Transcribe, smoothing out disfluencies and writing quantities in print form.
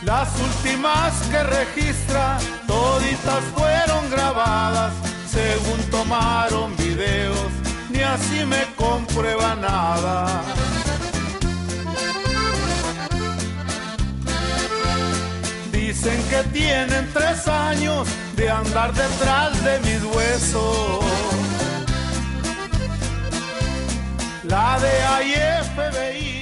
Las últimas que registra, toditas fueron grabadas, según tomaron videos, ni así me comprueba nada. Dicen que tienen 3 años de andar detrás de mis huesos. La DEA y FBI